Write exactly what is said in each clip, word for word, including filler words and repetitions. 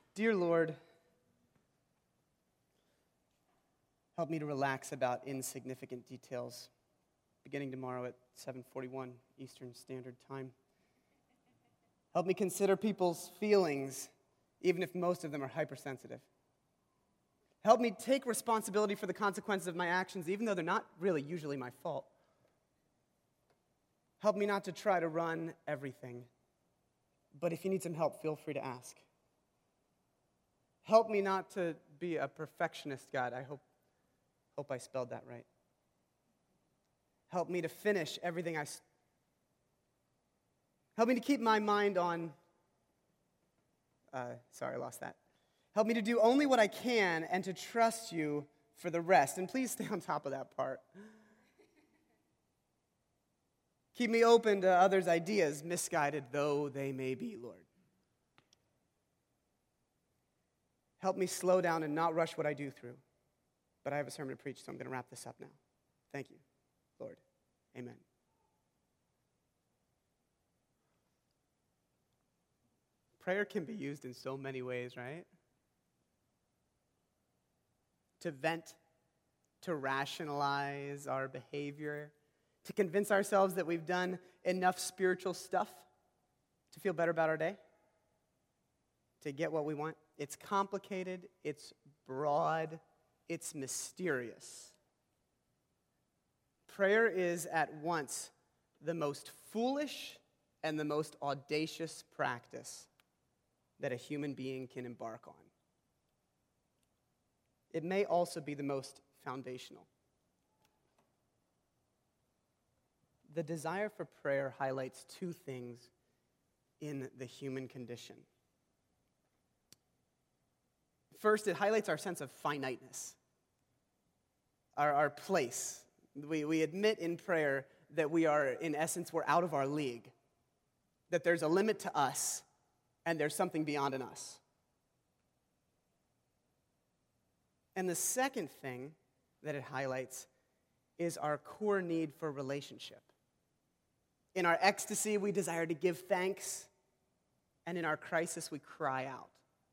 Dear Lord, help me to relax about insignificant details, beginning tomorrow at seven forty-one Eastern Standard Time. Help me consider people's feelings, even if most of them are hypersensitive. Help me take responsibility for the consequences of my actions, even though they're not really usually my fault. Help me not to try to run everything, but if you need some help, feel free to ask. Help me not to be a perfectionist, God. I hope, hope I spelled that right. Help me to finish everything I... St- Help me to keep my mind on... Uh, sorry, I lost that. Help me to do only what I can and to trust you for the rest. And please stay on top of that part. Keep me open to others' ideas, misguided though they may be, Lord. Help me slow down and not rush what I do through. But I have a sermon to preach, so I'm going to wrap this up now. Thank you, Lord. Amen. Prayer can be used in so many ways, right? To vent, to rationalize our behavior, to convince ourselves that we've done enough spiritual stuff to feel better about our day, to get what we want. It's complicated, it's broad, it's mysterious. Prayer is at once the most foolish and the most audacious practice that a human being can embark on. It may also be the most foundational. The desire for prayer highlights two things in the human condition. First, it highlights our sense of finiteness, our, our place. We, we admit in prayer that we are, in essence, we're out of our league, that there's a limit to us, and there's something beyond in us. And the second thing that it highlights is our core need for relationship. In our ecstasy, we desire to give thanks, and in our crisis, we cry out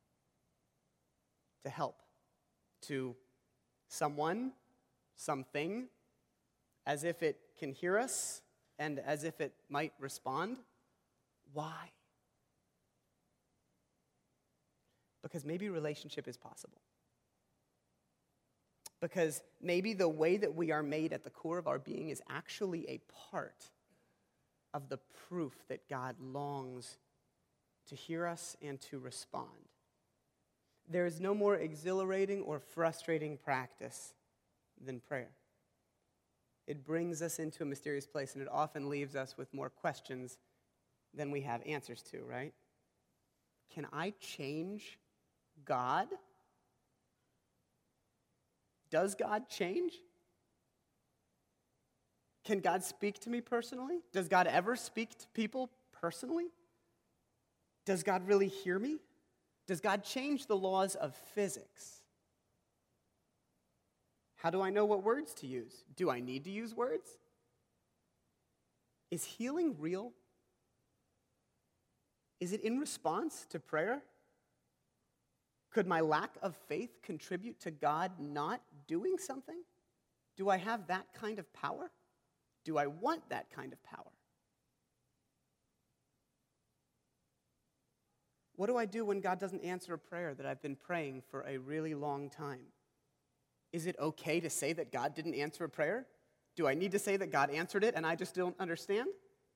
to help, to someone, something, as if it can hear us and as if it might respond. Why? Because maybe relationship is possible. Because maybe the way that we are made at the core of our being is actually a part of the proof that God longs to hear us and to respond. There is no more exhilarating or frustrating practice than prayer. It brings us into a mysterious place, and it often leaves us with more questions than we have answers to, right? Can I change God? Does God change? Can God speak to me personally? Does God ever speak to people personally? Does God really hear me? Does God change the laws of physics? How do I know what words to use? Do I need to use words? Is healing real? Is it in response to prayer? Could my lack of faith contribute to God not doing something? Do I have that kind of power? Do I want that kind of power? What do I do when God doesn't answer a prayer that I've been praying for a really long time? Is it okay to say that God didn't answer a prayer? Do I need to say that God answered it and I just don't understand?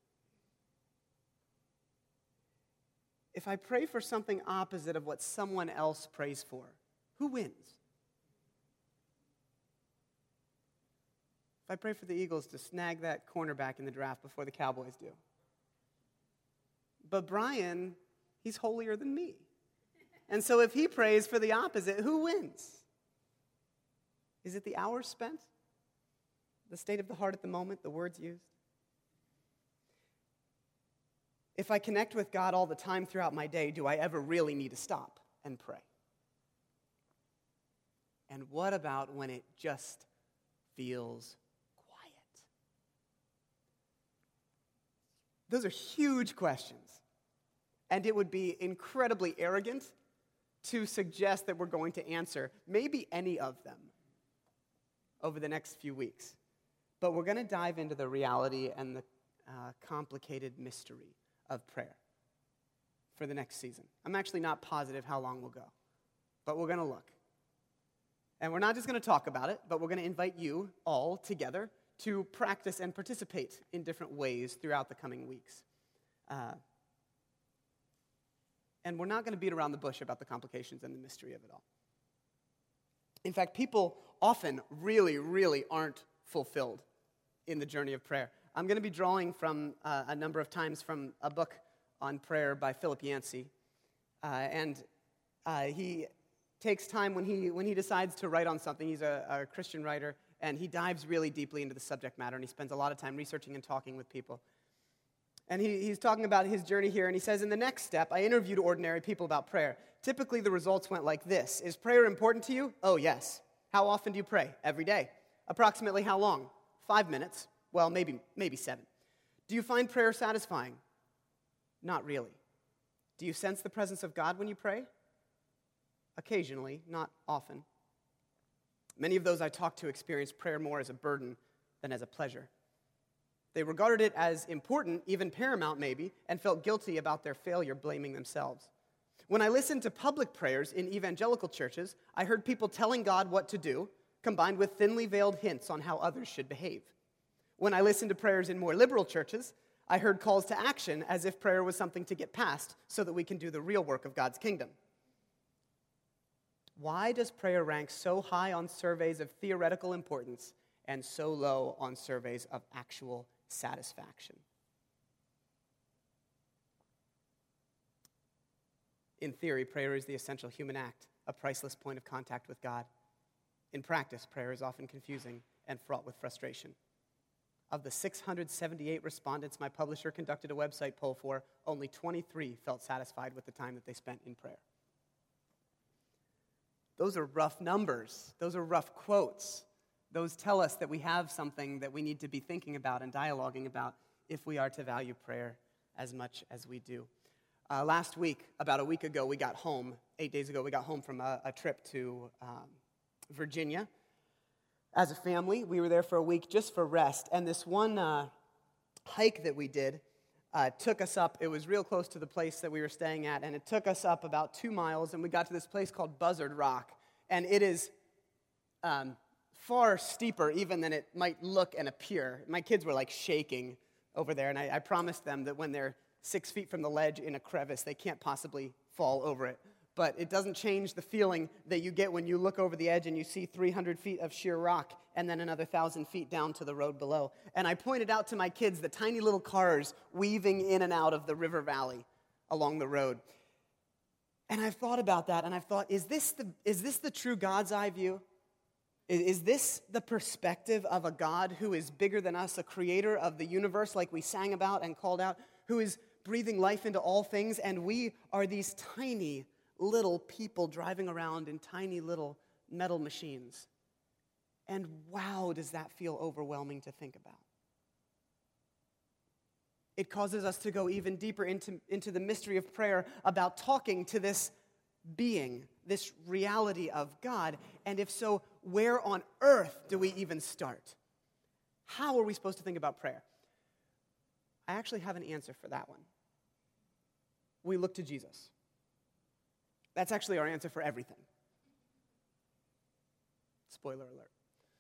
If I pray for something opposite of what someone else prays for, who wins? If I pray for the Eagles to snag that cornerback in the draft before the Cowboys do, but Brian, he's holier than me. And so if he prays for the opposite, who wins? Is it the hours spent? The state of the heart at the moment, the words used? If I connect with God all the time throughout my day, do I ever really need to stop and pray? And what about when it just feels quiet? Those are huge questions. And it would be incredibly arrogant to suggest that we're going to answer maybe any of them over the next few weeks. But we're going to dive into the reality and the uh, complicated mystery of prayer for the next season. I'm actually not positive how long we'll go, but we're going to look. And we're not just going to talk about it, but we're going to invite you all together to practice and participate in different ways throughout the coming weeks. Uh, and we're not going to beat around the bush about the complications and the mystery of it all. In fact, people often really, really aren't fulfilled in the journey of prayer. I'm going to be drawing from uh, a number of times from a book on prayer by Philip Yancey. Uh, and uh, he takes time when he when he decides to write on something. He's a, a Christian writer, and he dives really deeply into the subject matter, and he spends a lot of time researching and talking with people. And he, he's talking about his journey here, and he says, in the next step, I interviewed ordinary people about prayer. Typically, the results went like this. Is prayer important to you? Oh, yes. How often do you pray? Every day. Approximately how long? Five minutes. Well, maybe maybe seven. Do you find prayer satisfying? Not really. Do you sense the presence of God when you pray? Occasionally, not often. Many of those I talked to experienced prayer more as a burden than as a pleasure. They regarded it as important, even paramount maybe, and felt guilty about their failure, blaming themselves. When I listened to public prayers in evangelical churches, I heard people telling God what to do, combined with thinly veiled hints on how others should behave. When I listened to prayers in more liberal churches, I heard calls to action as if prayer was something to get past so that we can do the real work of God's kingdom. Why does prayer rank so high on surveys of theoretical importance and so low on surveys of actual satisfaction? In theory, prayer is the essential human act, a priceless point of contact with God. In practice, prayer is often confusing and fraught with frustration. Of the six hundred seventy-eight respondents my publisher conducted a website poll for, only twenty-three felt satisfied with the time that they spent in prayer. Those are rough numbers. Those are rough quotes. Those tell us that we have something that we need to be thinking about and dialoguing about if we are to value prayer as much as we do. Uh, last week, about a week ago, we got home, eight days ago, we got home from a, a trip to um, Virginia. As a family, we were there for a week just for rest, and this one uh, hike that we did uh, took us up. It was real close to the place that we were staying at, and it took us up about two miles, and we got to this place called Buzzard Rock, and it is um, far steeper even than it might look and appear. My kids were like shaking over there, and I, I promised them that when they're six feet from the ledge in a crevice, they can't possibly fall over it. But it doesn't change the feeling that you get when you look over the edge and you see three hundred feet of sheer rock and then another one thousand feet down to the road below. And I pointed out to my kids the tiny little cars weaving in and out of the river valley along the road. And I've thought about that, and I've thought, is this the, is this the true God's eye view? Is, is this the perspective of a God who is bigger than us, a creator of the universe like we sang about and called out, who is breathing life into all things, and we are these tiny little people driving around in tiny little metal machines? And wow, does that feel overwhelming to think about. It causes us to go even deeper into, into the mystery of prayer about talking to this being, this reality of God. And if so, where on earth do we even start? How are we supposed to think about prayer? I actually have an answer for that one. We look to Jesus. That's actually our answer for everything. Spoiler alert.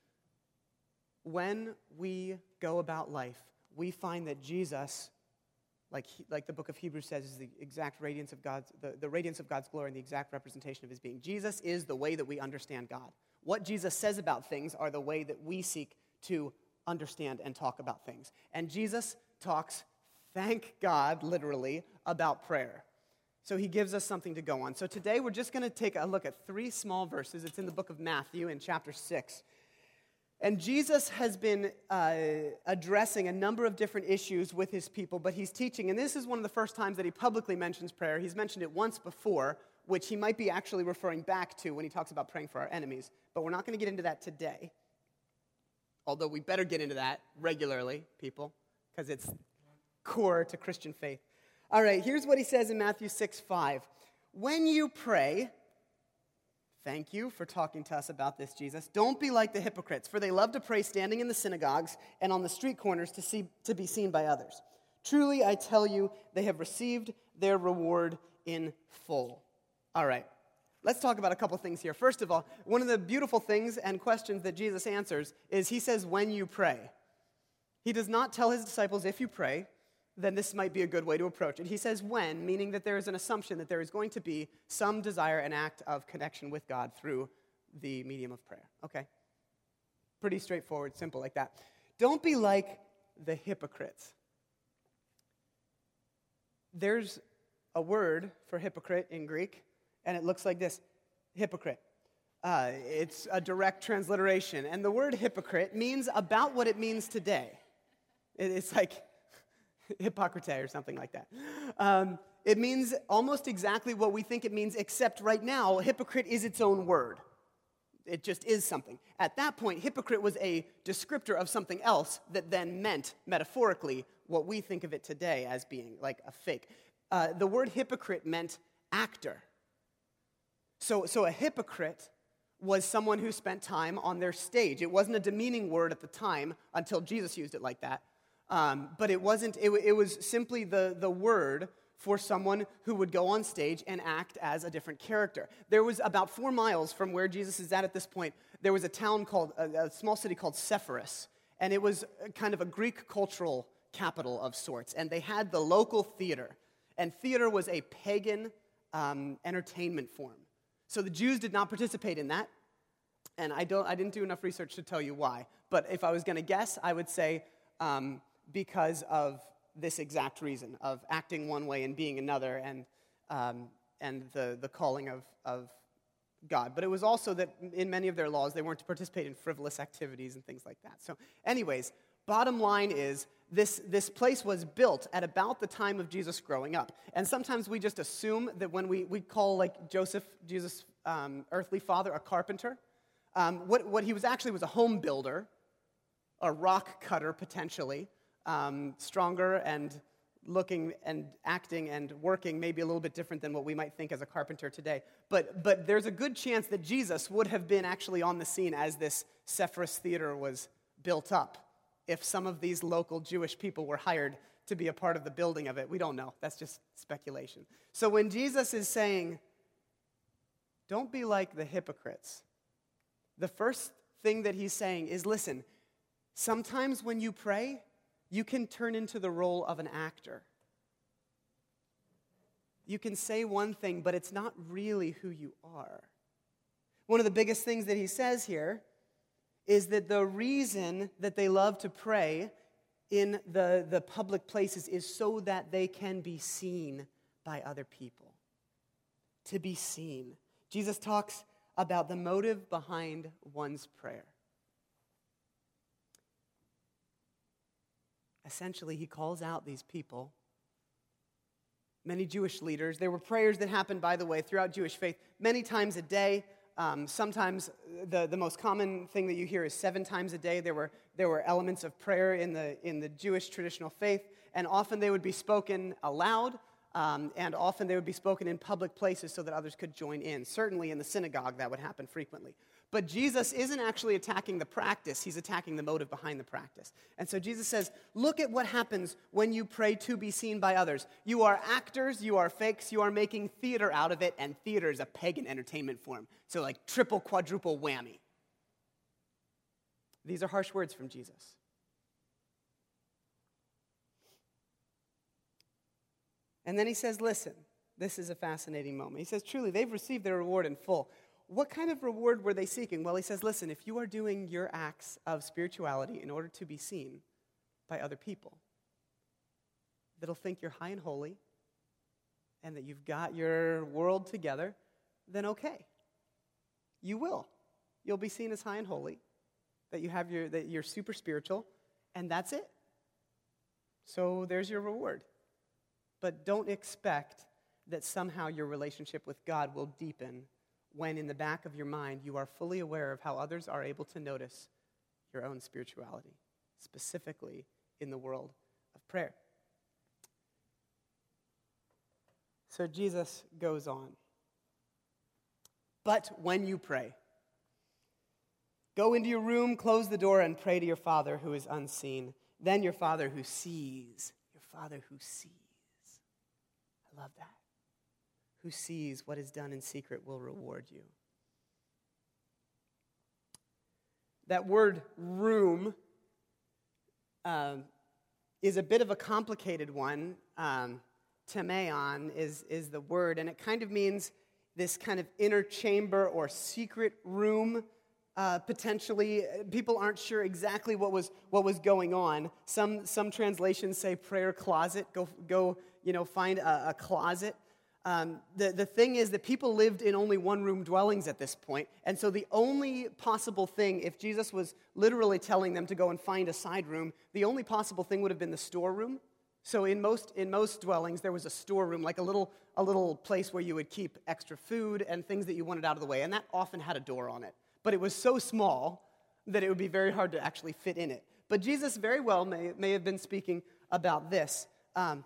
When we go about life, we find that Jesus, like, like the book of Hebrews says, is the exact radiance of God's, the, the radiance of God's glory and the exact representation of his being. Jesus is the way that we understand God. What Jesus says about things are the way that we seek to understand and talk about things. And Jesus talks, thank God, literally, about prayer. So he gives us something to go on. So today we're just going to take a look at three small verses. It's in the book of Matthew in chapter six. And Jesus has been uh, addressing a number of different issues with his people, but he's teaching, and this is one of the first times that he publicly mentions prayer. He's mentioned it once before, which he might be actually referring back to when he talks about praying for our enemies. But we're not going to get into that today, although we better get into that regularly, people, because it's core to Christian faith. All right, here's what he says in Matthew six five. When you pray, Thank you for talking to us about this, Jesus. Don't be like the hypocrites, for they love to pray standing in the synagogues and on the street corners to see to be seen by others. Truly, I tell you, they have received their reward in full. All right, let's talk about a couple things here. First of all, one of the beautiful things and questions that Jesus answers is he says, when you pray. He does not tell his disciples, if you pray, then this might be a good way to approach it. He says when, meaning that there is an assumption that there is going to be some desire and act of connection with God through the medium of prayer. Okay? Pretty straightforward, simple like that. Don't be like the hypocrites. There's a word for hypocrite in Greek, and it looks like this, hypocrite. Uh, it's a direct transliteration, and the word hypocrite means about what it means today. It, it's like Hippocrate or something like that. Um, it means almost exactly what we think it means, except right now, hypocrite is its own word. It just is something. At that point, hypocrite was a descriptor of something else that then meant, metaphorically, what we think of it today as being like a fake. Uh, the word hypocrite meant actor. So, so a hypocrite was someone who spent time on their stage. It wasn't a demeaning word at the time until Jesus used it like that. Um, but it wasn't, it, it was simply the, the word for someone who would go on stage and act as a different character. There was about four miles from where Jesus is at at this point, there was a town called, a, a small city called Sepphoris, and it was kind of a Greek cultural capital of sorts, and they had the local theater, and theater was a pagan um, entertainment form. So the Jews did not participate in that, and I don't, I didn't do enough research to tell you why, but if I was going to guess, I would say um, because of this exact reason of acting one way and being another, and um, and the, the calling of, of God. But it was also that in many of their laws, they weren't to participate in frivolous activities and things like that. So anyways, bottom line is this, this place was built at about the time of Jesus growing up. And sometimes we just assume that when we, we call like Joseph, Jesus' um, earthly father, a carpenter, um, what, what he was actually was a home builder, a rock cutter potentially, Um, stronger and looking and acting and working maybe a little bit different than what we might think as a carpenter today. But but there's a good chance that Jesus would have been actually on the scene as this Sepphoris theater was built up if some of these local Jewish people were hired to be a part of the building of it. We don't know. That's just speculation. So when Jesus is saying, don't be like the hypocrites, the first thing that he's saying is, listen, sometimes when you pray, you can turn into the role of an actor. You can say one thing, but it's not really who you are. One of the biggest things that he says here is that the reason that they love to pray in the, the public places is so that they can be seen by other people. To be seen. Jesus talks about the motive behind one's prayer. Essentially, he calls out these people, many Jewish leaders. There were prayers that happened, by the way, throughout Jewish faith many times a day. Um, sometimes the, the most common thing that you hear is seven times a day. There were, there were elements of prayer in the, in the Jewish traditional faith, and often they would be spoken aloud, um, and often they would be spoken in public places so that others could join in. Certainly in the synagogue, that would happen frequently. But Jesus isn't actually attacking the practice, he's attacking the motive behind the practice. And so Jesus says, look at what happens when you pray to be seen by others. You are actors, you are fakes, you are making theater out of it, and theater is a pagan entertainment form. So like triple, quadruple whammy. These are harsh words from Jesus. And then he says, listen, this is a fascinating moment. He says, truly, they've received their reward in full. What kind of reward were they seeking? Well, he says, listen, if you are doing your acts of spirituality in order to be seen by other people, that'll think you're high and holy and that you've got your world together, then okay. You will. You'll be seen as high and holy, that you have your that you're super spiritual, and that's it. So there's your reward. But don't expect that somehow your relationship with God will deepen when in the back of your mind you are fully aware of how others are able to notice your own spirituality, specifically in the world of prayer. So Jesus goes on. But when you pray, go into your room, close the door, and pray to your Father who is unseen. Then your Father who sees, your Father who sees. I love that. Who sees what is done in secret will reward you. That word room um, is a bit of a complicated one. Um, Temeon is, is the word, and it kind of means this kind of inner chamber or secret room. Uh, potentially, people aren't sure exactly what was what was going on. Some some translations say prayer closet. Go go, you know, find a, a closet. Um, the the thing is that people lived in only one room dwellings at this point, and so the only possible thing, if Jesus was literally telling them to go and find a side room, the only possible thing would have been the storeroom. So in most in most dwellings, there was a storeroom, like a little a little place where you would keep extra food and things that you wanted out of the way, and that often had a door on it. But it was so small that it would be very hard to actually fit in it. But Jesus very well may, may have been speaking about this. Um,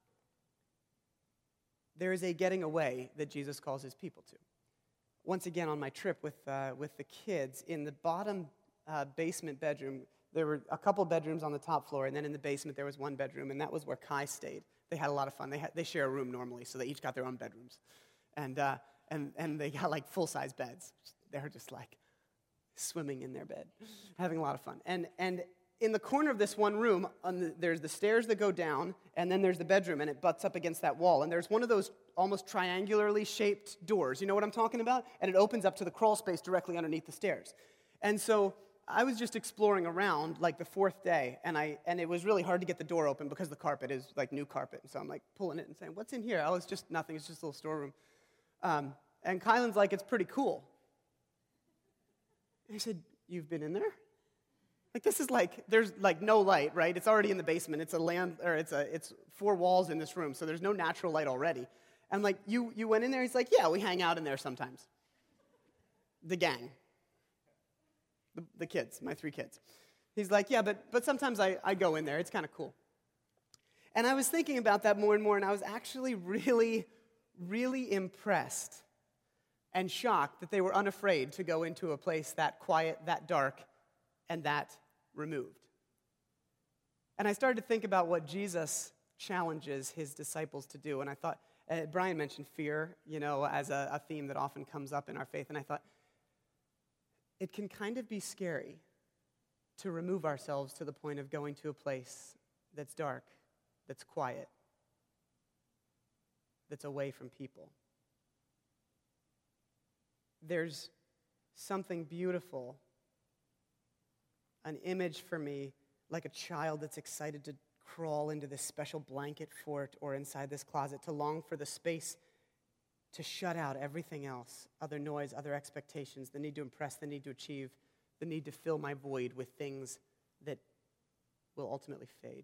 there is a getting away that Jesus calls his people to. Once again, on my trip with, uh, with the kids, in the bottom uh, basement bedroom, there were a couple bedrooms on the top floor, and then in the basement there was one bedroom, and that was where Kai stayed. They had a lot of fun. They, had, they share a room normally, so they each got their own bedrooms. And, uh, and, and they got like full-size beds. They're just like swimming in their bed, having a lot of fun. And and in the corner of this one room, on the, there's the stairs that go down, and then there's the bedroom, and it butts up against that wall. And there's one of those almost triangularly shaped doors. You know what I'm talking about? And it opens up to the crawl space directly underneath the stairs. And so I was just exploring around like the fourth day, and I and it was really hard to get the door open because the carpet is like new carpet. And so I'm like pulling it and saying, "What's in here?" Oh, it's just nothing. It's just a little storeroom. Um, and Kylan's like, "It's pretty cool." And I said, "You've been in there?" Like, this is like, there's like no light, right? It's already in the basement. It's a land, or it's a, it's four walls in this room, so there's no natural light already. And I'm like, you, you went in there? He's like, "Yeah, we hang out in there sometimes." The gang. The, the kids, my three kids. He's like, "Yeah, but, but sometimes I, I go in there. It's kind of cool." And I was thinking about that more and more, and I was actually really, really impressed and shocked that they were unafraid to go into a place that quiet, that dark, and that removed. And I started to think about what Jesus challenges his disciples to do. And I thought, uh, Brian mentioned fear, you know, as a, a theme that often comes up in our faith. And I thought, it can kind of be scary to remove ourselves to the point of going to a place that's dark, that's quiet, that's away from people. There's something beautiful, an image for me, like a child that's excited to crawl into this special blanket fort or inside this closet, to long for the space to shut out everything else, other noise, other expectations, the need to impress, the need to achieve, the need to fill my void with things that will ultimately fade.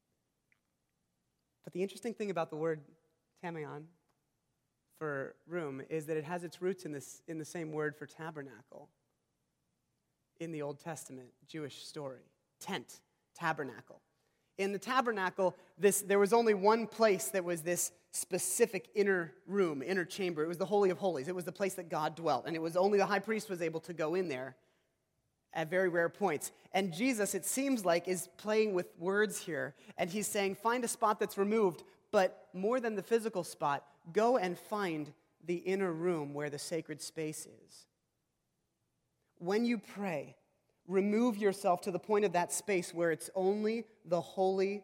But the interesting thing about the word tamion, for room, is that it has its roots in this in the same word for tabernacle in the Old Testament Jewish story. Tent, tabernacle. In the tabernacle, this there was only one place that was this specific inner room, inner chamber. It was the Holy of Holies. It was the place that God dwelt, and it was only the high priest was able to go in there at very rare points. And Jesus, it seems like, is playing with words here, and he's saying, find a spot that's removed, but more than the physical spot, go and find the inner room where the sacred space is. When you pray, remove yourself to the point of that space where it's only the holy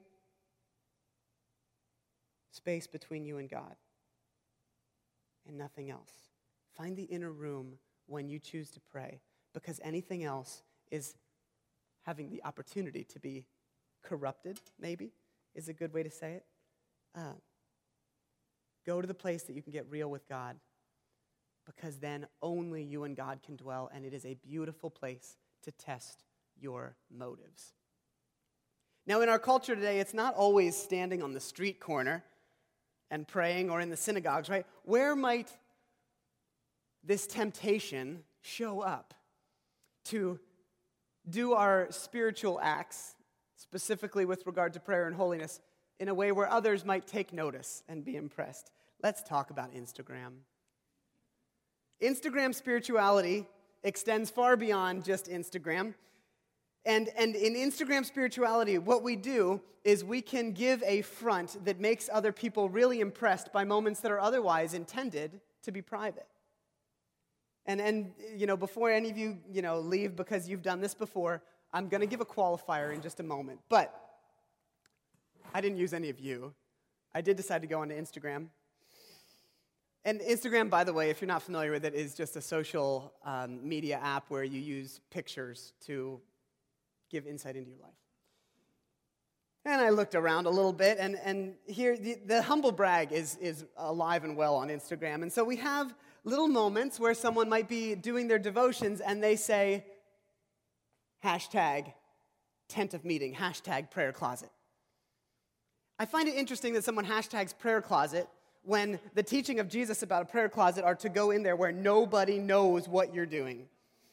space between you and God and nothing else. Find the inner room when you choose to pray, because anything else is having the opportunity to be corrupted, maybe, is a good way to say it. Uh, go to the place that you can get real with God, because then only you and God can dwell, and it is a beautiful place to test your motives. Now, in our culture today, it's not always standing on the street corner and praying or in the synagogues, right? Where might this temptation show up to do our spiritual acts, specifically with regard to prayer and holiness, in a way where others might take notice and be impressed? Let's talk about Instagram. Instagram spirituality extends far beyond just Instagram. And, and in Instagram spirituality, what we do is we can give a front that makes other people really impressed by moments that are otherwise intended to be private. And, and you know, before any of you, you know, leave because you've done this before, I'm going to give a qualifier in just a moment. But I didn't use any of you. I did decide to go onto Instagram. And Instagram, by the way, if you're not familiar with it, is just a social um, media app where you use pictures to give insight into your life. And I looked around a little bit, and, and here, the, the humble brag is, is alive and well on Instagram. And so we have little moments where someone might be doing their devotions, and they say, hashtag tent of meeting, hashtag prayer closet. I find it interesting that someone hashtags prayer closet when the teaching of Jesus about a prayer closet are to go in there where nobody knows what you're doing.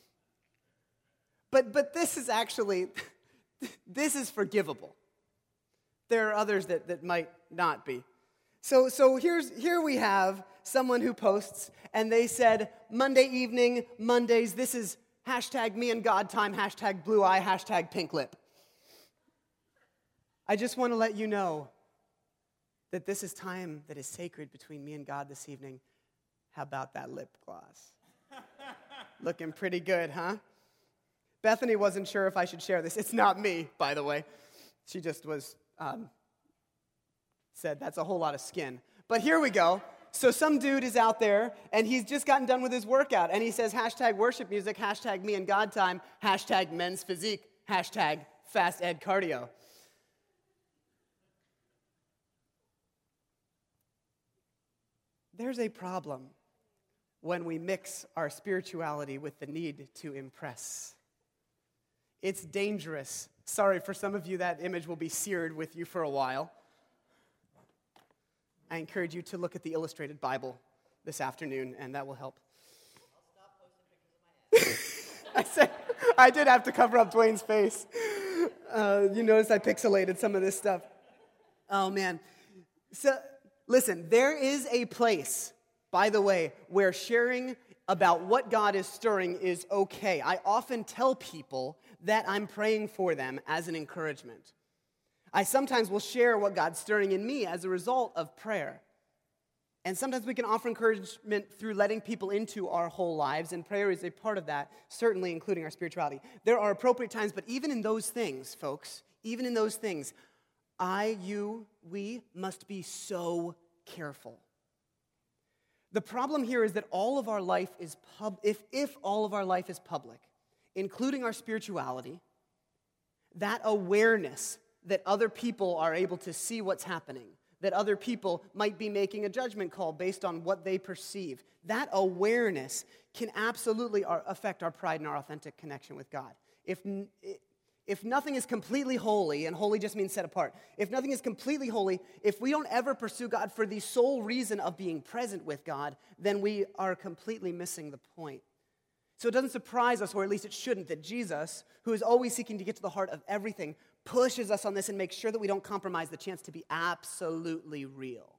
But but this is actually, this is forgivable. There are others that, that might not be. So so here's here we have someone who posts, and they said, Monday evening, Mondays, this is hashtag me and God time, hashtag blue eye, hashtag pink lip. I just want to let you know that this is time that is sacred between me and God this evening. How about that lip gloss? Looking pretty good, huh? Bethany wasn't sure if I should share this. It's not me, by the way. She just was, um, said that's a whole lot of skin. But here we go. So some dude is out there, and he's just gotten done with his workout, and he says hashtag worship music, hashtag me and God time, hashtag men's physique, hashtag fast ed cardio. There's a problem when we mix our spirituality with the need to impress. It's dangerous. Sorry, for some of you, that image will be seared with you for a while. I encourage you to look at the illustrated Bible this afternoon, and that will help. I'll stop posting pictures of my ass. I said, I did have to cover up Dwayne's face. Uh, you notice I pixelated some of this stuff. Oh, man. So, listen, there is a place, by the way, where sharing about what God is stirring is okay. I often tell people that I'm praying for them as an encouragement. I sometimes will share what God's stirring in me as a result of prayer. And sometimes we can offer encouragement through letting people into our whole lives, and prayer is a part of that, certainly including our spirituality. There are appropriate times, but even in those things, folks, even in those things, I, you, we must be so careful. The problem here is that all of our life is pub if if all of our life is public, including our spirituality, that awareness that other people are able to see what's happening, that other people might be making a judgment call based on what they perceive, that awareness can absolutely affect our pride and our authentic connection with God. If If nothing is completely holy, and holy just means set apart, if nothing is completely holy, if we don't ever pursue God for the sole reason of being present with God, then we are completely missing the point. So it doesn't surprise us, or at least it shouldn't, that Jesus, who is always seeking to get to the heart of everything, pushes us on this and makes sure that we don't compromise the chance to be absolutely real.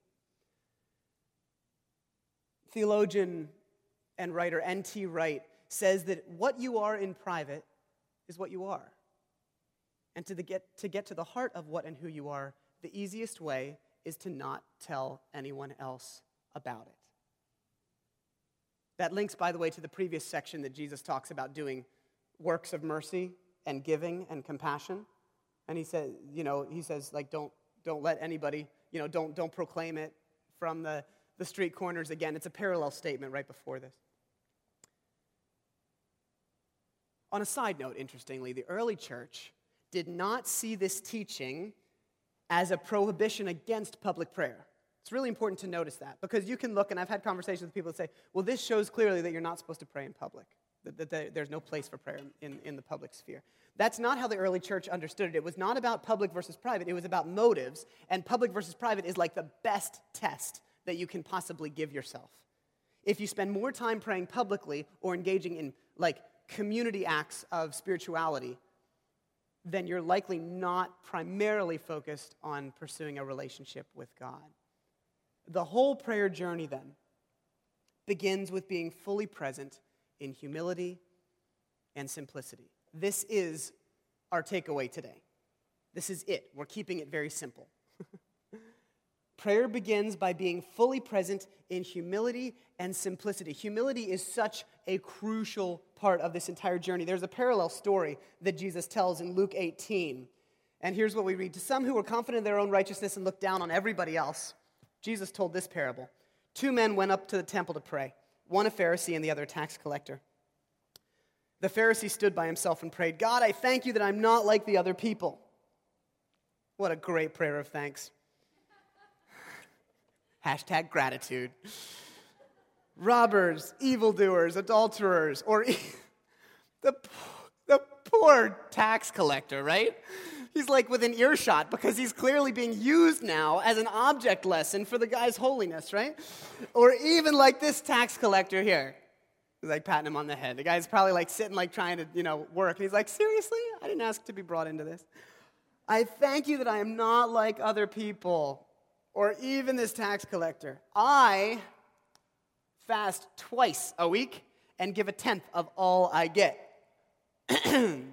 Theologian and writer N T Wright says that what you are in private is what you are. And to, the get, to get to the heart of what and who you are, the easiest way is to not tell anyone else about it. That links, by the way, to the previous section that Jesus talks about doing works of mercy and giving and compassion. And he says, you know, he says, like, don't don't let anybody, you know, don't don't proclaim it from the, the street corners again. It's a parallel statement right before this. On a side note, interestingly, the early church did not see this teaching as a prohibition against public prayer. It's really important to notice that, because you can look, and I've had conversations with people that say, well, this shows clearly that you're not supposed to pray in public, that, that, that there's no place for prayer in, in the public sphere. That's not how the early church understood it. It was not about public versus private. It was about motives, and public versus private is like the best test that you can possibly give yourself. If you spend more time praying publicly or engaging in, like, community acts of spirituality, then you're likely not primarily focused on pursuing a relationship with God. The whole prayer journey, then, begins with being fully present in humility and simplicity. This is our takeaway today. This is it. We're keeping it very simple. Prayer begins by being fully present in humility and simplicity. Humility is such a crucial part of this entire journey. There's a parallel story that Jesus tells in Luke eighteen. And here's what we read. To some who were confident in their own righteousness and looked down on everybody else, Jesus told this parable. Two men went up to the temple to pray, one a Pharisee and the other a tax collector. The Pharisee stood by himself and prayed, God, I thank you that I'm not like the other people. What a great prayer of thanks. Hashtag gratitude. Robbers, evildoers, adulterers, or e- the, the poor tax collector, right? He's like within earshot because he's clearly being used now as an object lesson for the guy's holiness, right? Or even like this tax collector here. He's like patting him on the head. The guy's probably like sitting like trying to, you know, work. And he's like, seriously? I didn't ask to be brought into this. I thank you that I am not like other people. Or even this tax collector. I fast twice a week and give a tenth of all I get. And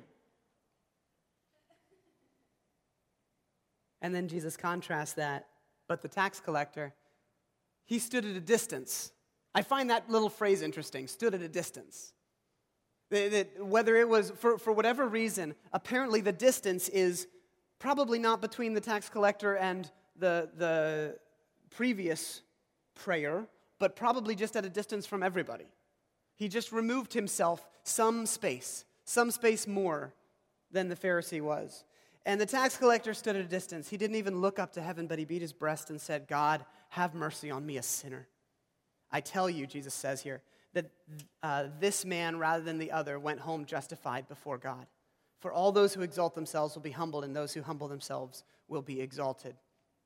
then Jesus contrasts that. But the tax collector, he stood at a distance. I find that little phrase interesting, stood at a distance. That whether it was, for, for whatever reason, apparently the distance is probably not between the tax collector and the, the previous prayer, but probably just at a distance from everybody. He just removed himself some space, some space more than the Pharisee was. And the tax collector stood at a distance. He didn't even look up to heaven, but he beat his breast and said, God, have mercy on me, a sinner. I tell you, Jesus says here, that uh, this man, rather than the other, went home justified before God. For all those who exalt themselves will be humbled, and those who humble themselves will be exalted.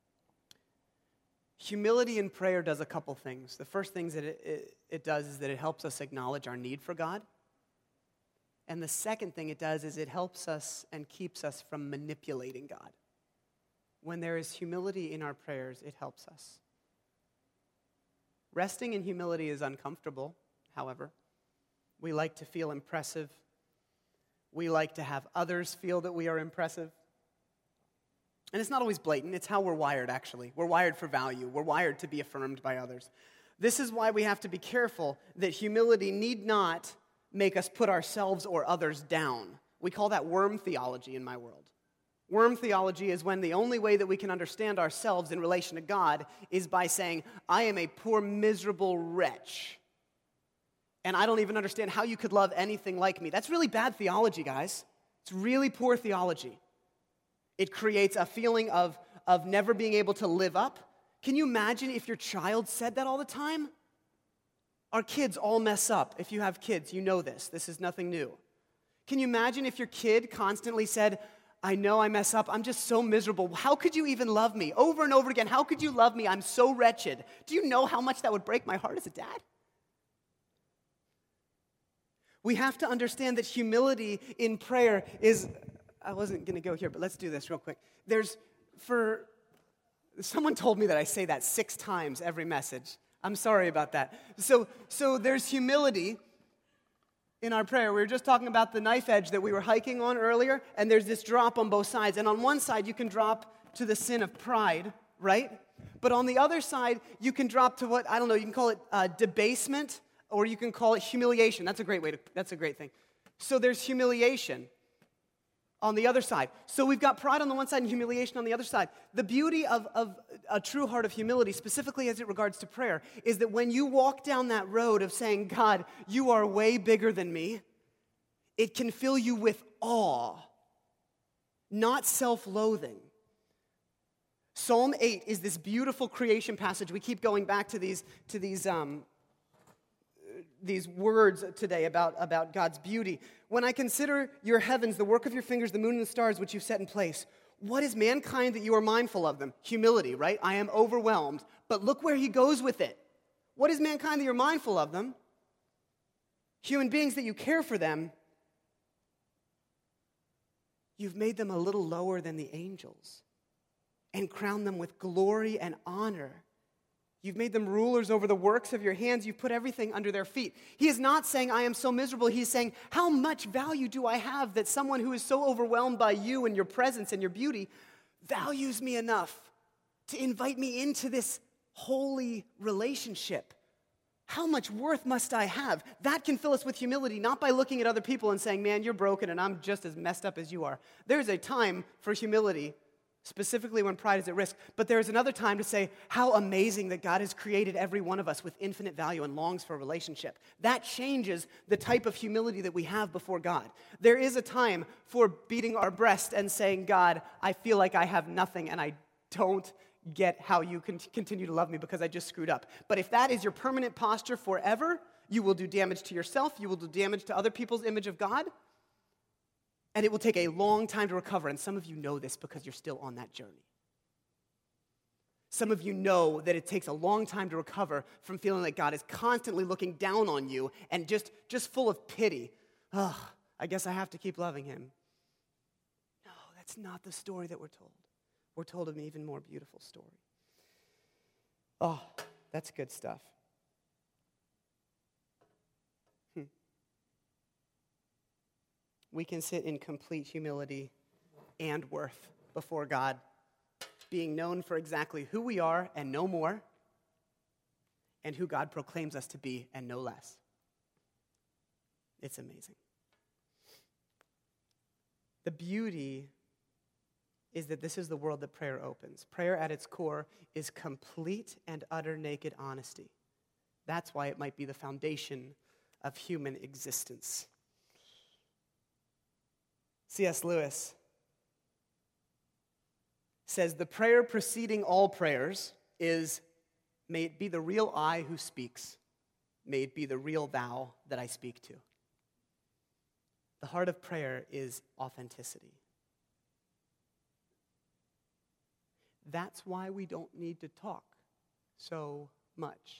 Humility in prayer does a couple things. The first thing that it, it, it does is that it helps us acknowledge our need for God. And the second thing it does is it helps us and keeps us from manipulating God. When there is humility in our prayers, it helps us. Resting in humility is uncomfortable, however. We like to feel impressive. We like to have others feel that we are impressive. And it's not always blatant. It's how we're wired, actually. We're wired for value. We're wired to be affirmed by others. This is why we have to be careful that humility need not make us put ourselves or others down. We call that worm theology in my world. Worm theology is when the only way that we can understand ourselves in relation to God is by saying, I am a poor, miserable wretch. And I don't even understand how you could love anything like me. That's really bad theology, guys. It's really poor theology. It creates a feeling of, of never being able to live up. Can you imagine if your child said that all the time? Our kids all mess up. If you have kids, you know this. This is nothing new. Can you imagine if your kid constantly said, I know I mess up. I'm just so miserable. How could you even love me? Over and over again, how could you love me? I'm so wretched. Do you know how much that would break my heart as a dad? We have to understand that humility in prayer is, I wasn't going to go here, but let's do this real quick. There's, for, someone told me that I say that six times every message. I'm sorry about that. So, so there's humility in our prayer. We were just talking about the knife edge that we were hiking on earlier, and there's this drop on both sides. And on one side, you can drop to the sin of pride, right? But on the other side, you can drop to what, I don't know, you can call it uh, debasement, or you can call it humiliation. That's a great way to, that's a great thing. So there's humiliation on the other side. So we've got pride on the one side and humiliation on the other side. The beauty of, of a true heart of humility, specifically as it regards to prayer, is that when you walk down that road of saying, God, you are way bigger than me, it can fill you with awe, not self-loathing. Psalm eight is this beautiful creation passage. We keep going back to these, to these, um, these words today about, about God's beauty. When I consider your heavens, the work of your fingers, the moon and the stars which you've set in place, what is mankind that you are mindful of them? Humility, right? I am overwhelmed. But look where he goes with it. What is mankind that you're mindful of them? Human beings that you care for them. You've made them a little lower than the angels and crowned them with glory and honor You've made them rulers over the works of your hands. You've put everything under their feet. He is not saying, I am so miserable. He's saying, how much value do I have that someone who is so overwhelmed by you and your presence and your beauty values me enough to invite me into this holy relationship? How much worth must I have? That can fill us with humility, not by looking at other people and saying, man, you're broken and I'm just as messed up as you are. There's a time for humility, specifically when pride is at risk. But there's another time to say how amazing that God has created every one of us with infinite value and longs for a relationship. That changes the type of humility that we have before God. There is a time for beating our breast and saying, God, I feel like I have nothing and I don't get how you can continue to love me because I just screwed up. But if that is your permanent posture forever, you will do damage to yourself, you will do damage to other people's image of God, and it will take a long time to recover. And some of you know this because you're still on that journey. Some of you know that it takes a long time to recover from feeling like God is constantly looking down on you and just, just full of pity. Ugh, I guess I have to keep loving him. No, that's not the story that we're told. We're told an even more beautiful story. Oh, that's good stuff. Hmm. We can sit in complete humility and worth before God, being known for exactly who we are and no more, and who God proclaims us to be and no less. It's amazing. The beauty is that this is the world that prayer opens. Prayer at its core is complete and utter naked honesty. That's why it might be the foundation of human existence. C S Lewis says, the prayer preceding all prayers is, may it be the real I who speaks, may it be the real thou that I speak to. The heart of prayer is authenticity. That's why we don't need to talk so much.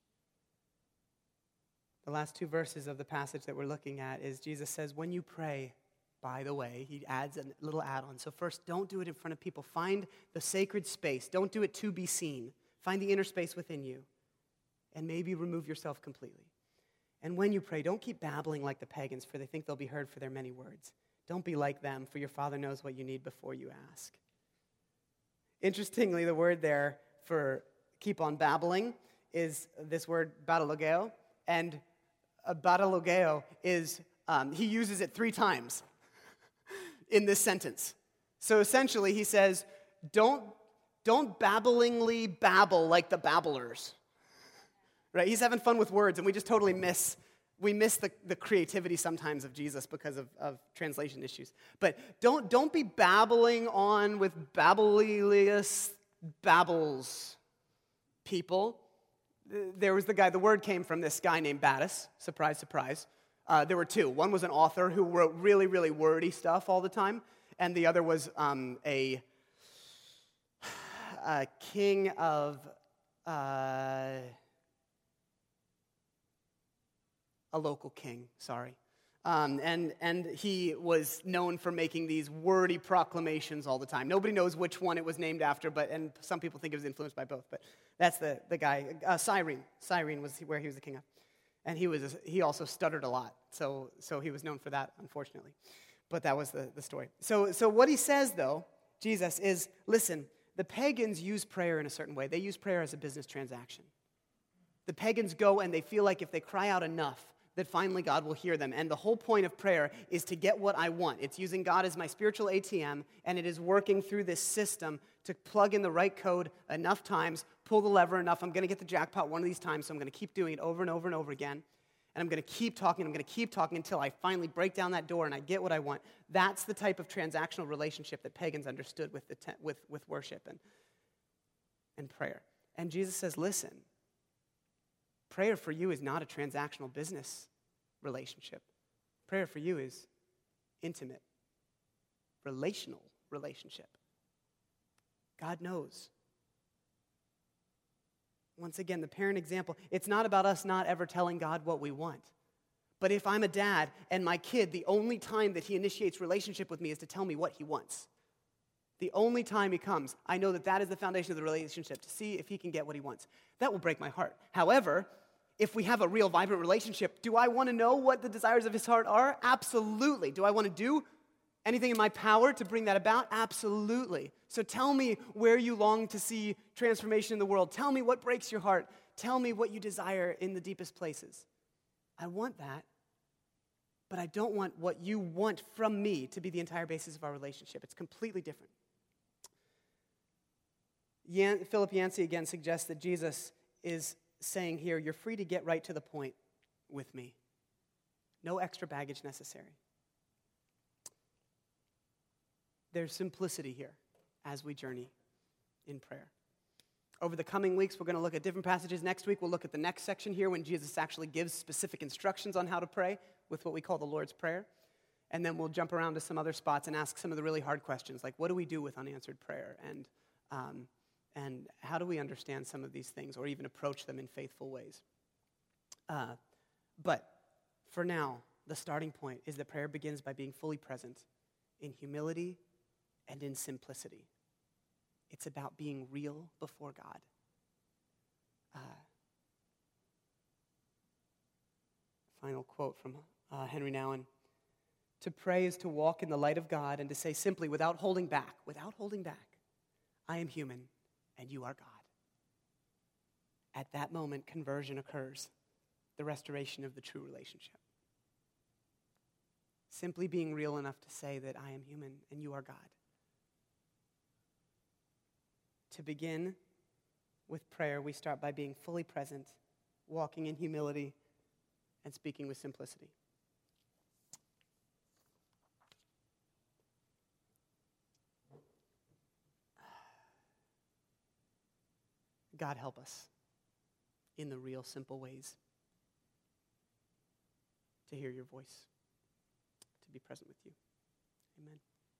The last two verses of the passage that we're looking at is Jesus says, when you pray, by the way, he adds a little add-on. So first, don't do it in front of people. Find the sacred space. Don't do it to be seen. Find the inner space within you. And maybe remove yourself completely. And when you pray, don't keep babbling like the pagans, for they think they'll be heard for their many words. Don't be like them, for your Father knows what you need before you ask. Interestingly, the word there for keep on babbling is this word batalogeo, and a batalogeo is, um, he uses it three times in this sentence. So essentially he says, don't, don't babblingly babble like the babblers, right? He's having fun with words, and we just totally miss We miss the, the creativity sometimes of Jesus because of, of translation issues. But don't, don't be babbling on with babblious babbles, people. There was the guy, the word came from this guy named Battus. Surprise, surprise. Uh, there were two. One was an author who wrote really, really wordy stuff all the time. And the other was um, a, a king of... Uh, A local king, sorry. Um, and, and he was known for making these wordy proclamations all the time. Nobody knows which one it was named after, but and some people think it was influenced by both. But that's the, the guy. Uh, Cyrene. Cyrene was where he was the king of. And he was he also stuttered a lot, so, so he was known for that, unfortunately. But that was the, the story. So, so what he says, though, Jesus, is, listen, the pagans use prayer in a certain way. They use prayer as a business transaction. The pagans go and they feel like if they cry out enough, that finally God will hear them. And the whole point of prayer is to get what I want. It's using God as my spiritual A T M, and it is working through this system to plug in the right code enough times, pull the lever enough. I'm going to get the jackpot one of these times, so I'm going to keep doing it over and over and over again. And I'm going to keep talking, I'm going to keep talking until I finally break down that door and I get what I want. That's the type of transactional relationship that pagans understood with, the te- with, with worship and, and prayer. And Jesus says, listen, prayer for you is not a transactional business relationship. Prayer for you is intimate, relational relationship. God knows. Once again, the parent example, it's not about us not ever telling God what we want. But if I'm a dad and my kid, the only time that he initiates relationship with me is to tell me what he wants. The only time he comes, I know that that is the foundation of the relationship, to see if he can get what he wants. That will break my heart. However, if we have a real vibrant relationship, do I want to know what the desires of his heart are? Absolutely. Do I want to do anything in my power to bring that about? Absolutely. So tell me where you long to see transformation in the world. Tell me what breaks your heart. Tell me what you desire in the deepest places. I want that, but I don't want what you want from me to be the entire basis of our relationship. It's completely different. Yan- Philip Yancey again suggests that Jesus is saying here, you're free to get right to the point with me. No extra baggage necessary. There's simplicity here as we journey in prayer. Over the coming weeks, we're going to look at different passages. Next week, we'll look at the next section here when Jesus actually gives specific instructions on how to pray with what we call the Lord's Prayer. And then we'll jump around to some other spots and ask some of the really hard questions, like what do we do with unanswered prayer? And um, And how do we understand some of these things or even approach them in faithful ways? Uh, but for now, the starting point is that prayer begins by being fully present in humility and in simplicity. It's about being real before God. Uh, final quote from uh, Henry Nouwen. To pray is to walk in the light of God and to say simply, without holding back, without holding back, I am human and you are God. At that moment, conversion occurs, the restoration of the true relationship. Simply being real enough to say that I am human and you are God. To begin with prayer, we start by being fully present, walking in humility, and speaking with simplicity. God help us in the real, simple ways to hear your voice, to be present with you. Amen.